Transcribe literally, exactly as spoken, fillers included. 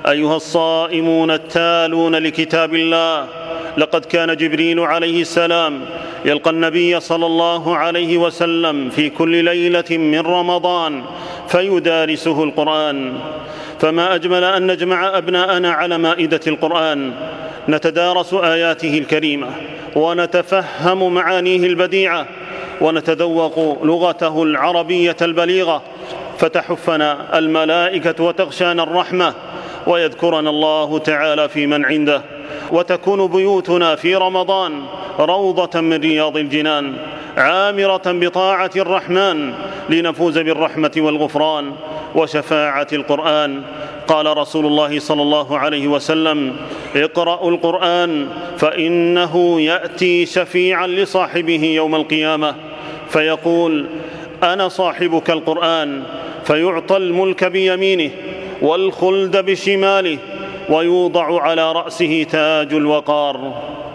أيها الصائمون التالون لكتاب الله، لقد كان جبريل عليه السلام يلقى النبي صلى الله عليه وسلم في كل ليلة من رمضان فيدارسه القرآن. فما أجمل أن نجمع أبناءنا على مائدة القرآن، نتدارس آياته الكريمة ونتفهم معانيه البديعة ونتذوق لغته العربية البليغة، فتحفنا الملائكة وتغشانا الرحمة ويذكرنا الله تعالى في من عنده، وتكون بيوتنا في رمضان روضة من رياض الجنان عامرة بطاعة الرحمن لنفوز بالرحمة والغفران وشفاعة القرآن. قال رسول الله صلى الله عليه وسلم: اقرأوا القرآن فإنه يأتي شفيعا لصاحبه يوم القيامة فيقول: أنا صاحبك القرآن، فيعطى الملك بيمينه والخلد بشماله ويوضع على رأسه تاج الوقار.